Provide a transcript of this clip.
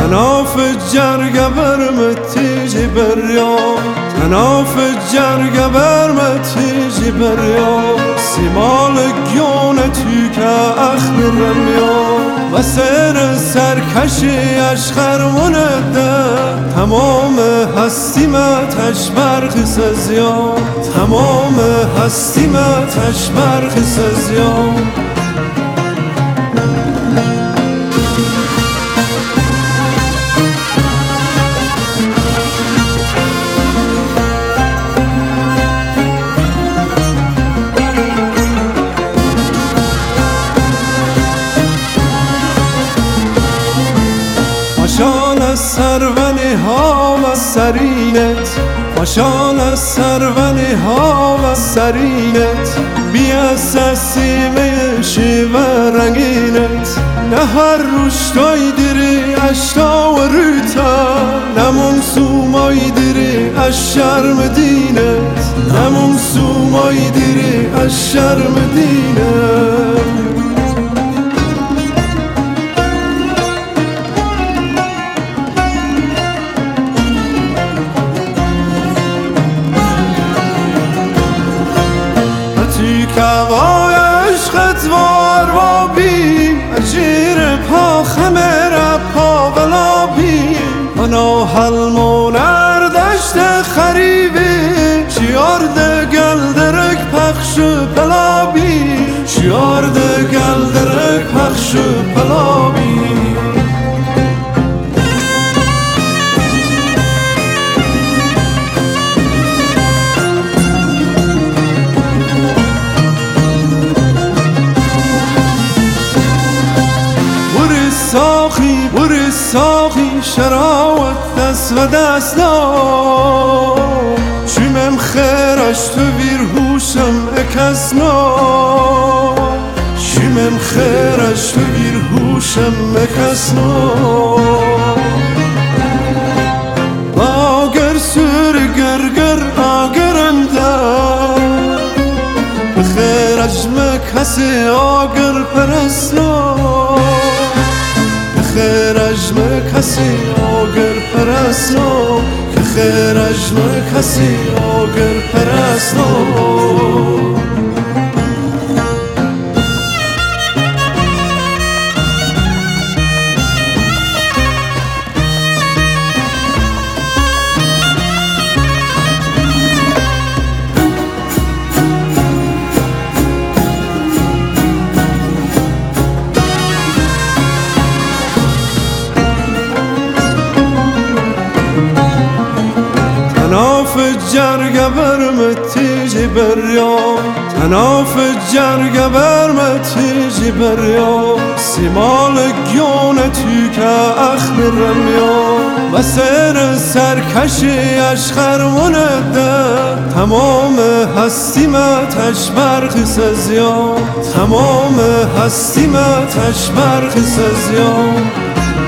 تناف جرگه برمتی بریا تناف جرگه برمتی بریا سیمال گیون تو که اخبرم یا و سر سرکشی اشخرمونه ده تمام هستی متش برخی سزیا تمام هستی متش برخی سزیا ماشان از سرونی ها و سرینت ماشان از سرونی ها و سرینت بیاس سیمه شیوه رنگینت نه هر روشتای دیری اشتا و روتا نمون سومای دیری از شرم دینت نمون سومای دیری از شرم دینت کوای عشقت وار و بی اجیر پا خمر پا بلا بی منو حلمون اردشت خریبی شیار دگل درک پخش بلا بی شیار دگل درک پخش بلا بی بوری ساقی شراوت دست و دست نا چیمم خیرش تو ویر هوشم اکس نا چیمم خیرش تو ویر هوشم اکس نا آگر سور گرگر آگرم دا بخیرش مکسی آگر پرسنا خیرش کسی آگر پرستو که خیرش کسی آگر پرستو تناف جرگه برمتی بریا تناف جرگه برمتی بریا سیمال گیون تو که اخبرم یا و سر سرکشی اشخرمونه ده تمام هستی متش برخی سزیا تمام هستی متش برخی سزیا